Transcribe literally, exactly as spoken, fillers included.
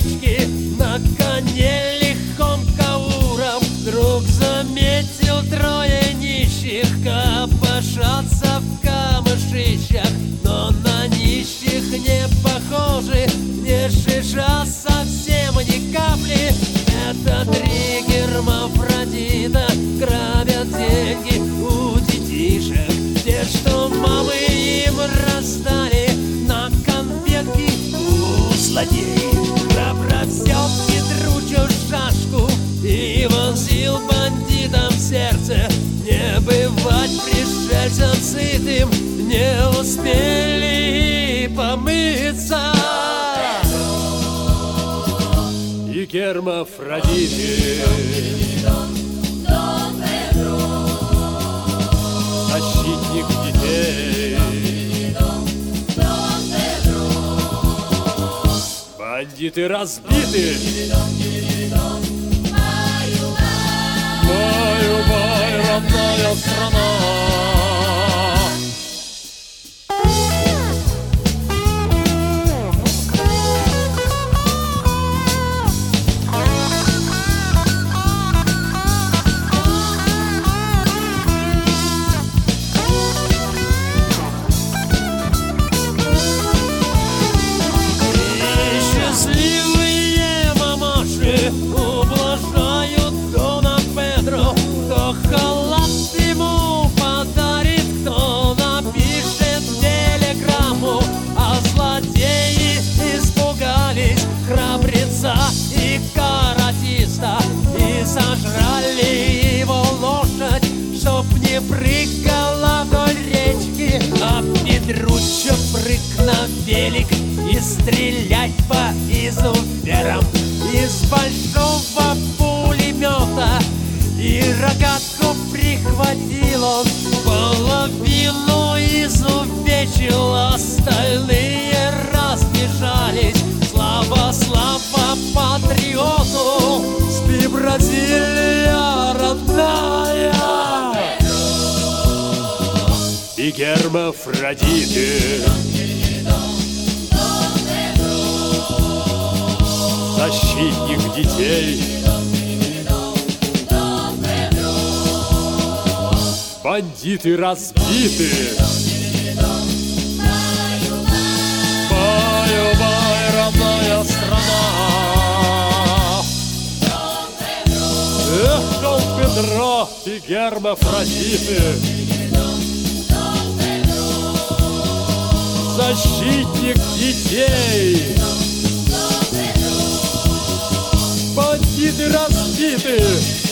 речки, на коне лихом кауром вдруг заметил трое нищих копошатся в камышищах, но на нищих не похожи, не шиша совсем ни капли. Это три гермафродита грабят деньги у детишек, те, что мамы им раздали на конфетки. У злодеев храбро взял Петручу шашку и вонзил бандитам в сердце. Не бывать пришельцам сытым, не успели помыться. И гермафродиты, защитник детей, бандиты разбиты. Баю-бай, родная страна. Ублажают Дона Педро, кто халат ему подарит, кто напишет телеграмму. А злодеи испугались храбреца и каратиста и сожрали его лошадь, чтоб не прыгала вдоль речки. А Петруччо прыг на велик и стреляй по изуверам из большого пулемета, и рогатку прихватил он, половину изувечил, остальные разбежались. Слава, слава патриоту, спи, Бразилия родная. И гермафродиты, защитник детей, бандиты разбиты. Баю-бай, родная страна. Эх, Дон Педро и гермафродиты, защитник детей, бандиты разбиты.